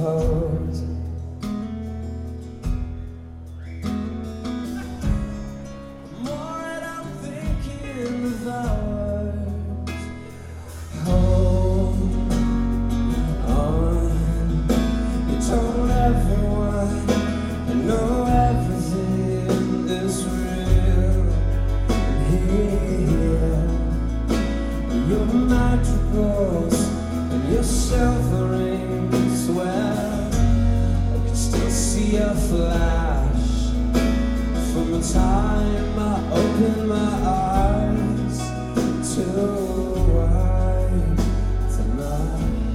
suppose. More and I'm thinking of ours. Hold on. You told everyone I know everything is real. Here, your madrigals and your silver rings. Well, I can still see a flash from the time I opened my eyes to why tonight.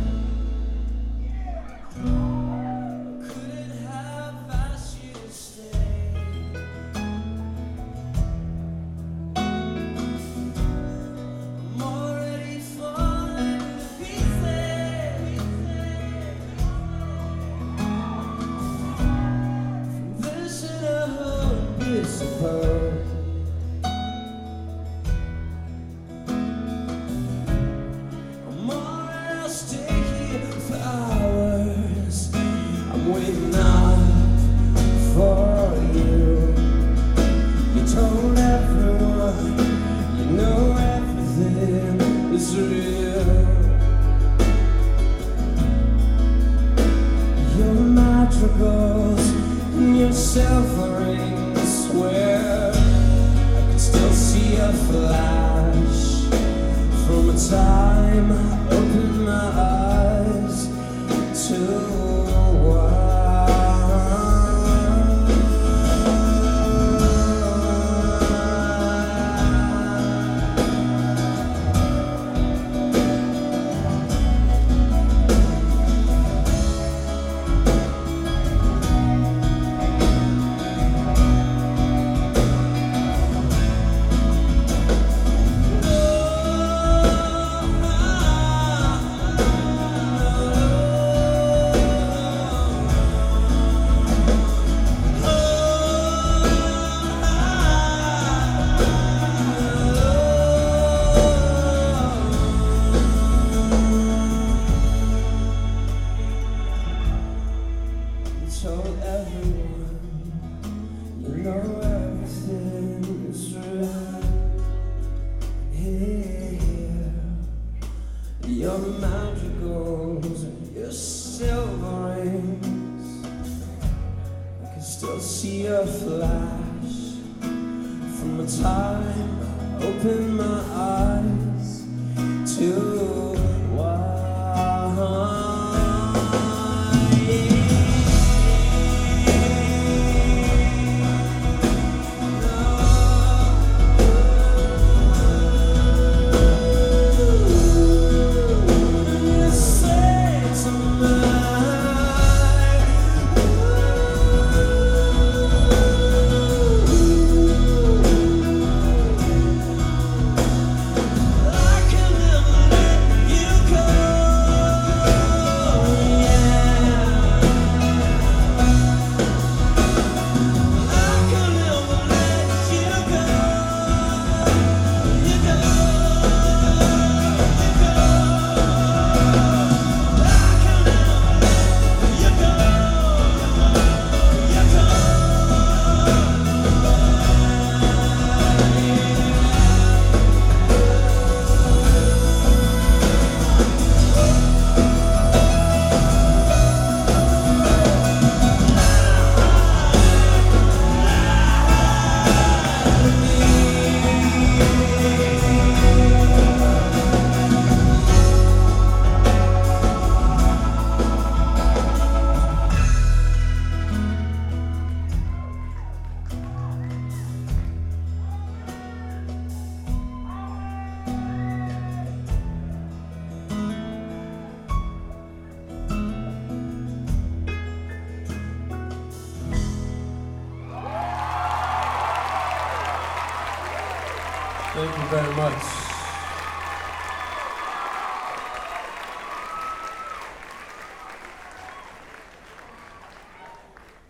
Couldn't have asked you to stay. I'm already falling to pieces. From this and I hope you suppose. I'll stay here for hours. I'm waiting up for you. You told everyone you know everything is real. Your madrigals and your silver rings. Swear I can still see a flash from a time I opened my eyes to told everyone you know everything is real. Here, your madrigals and your silver rings. I can still see a flash from the time I opened my eyes to why. Thank you very much.